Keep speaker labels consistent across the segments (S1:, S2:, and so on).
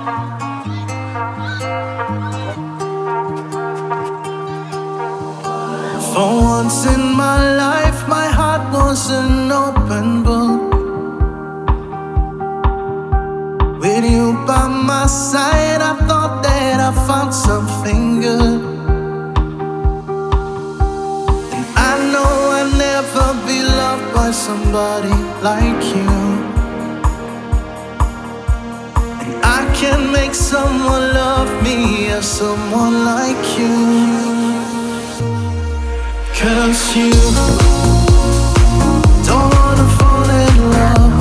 S1: For once in my life, my heart was an open book. With you by my side, I thought that I found something good. And I know I'll never be loved by somebody like you. And I can't make someone love me as someone like you. 'Cause you don't wanna fall in love.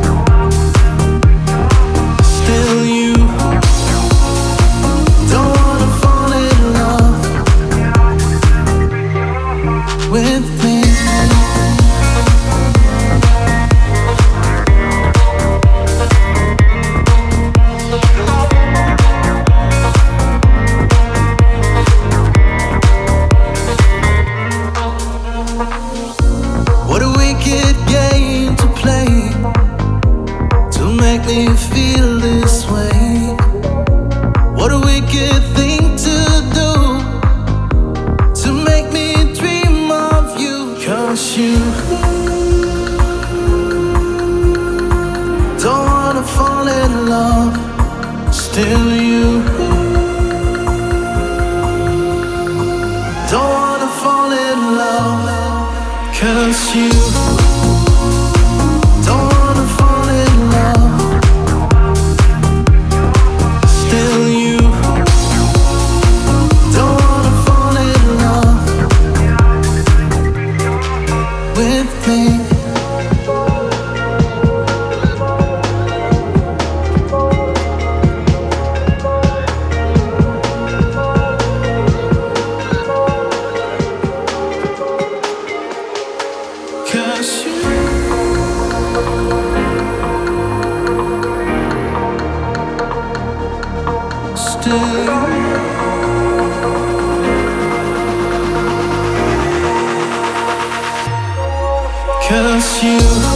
S1: Still you don't wanna fall in love with me. What a wicked game to play to make me feel this way. What a wicked thing to do to make me dream of you. 'Cause you don't wanna fall in love. Still you don't wanna fall in love. 'Cause you don't wanna fall in love. Still you don't wanna fall in love with me. 'Cause you still 'cause you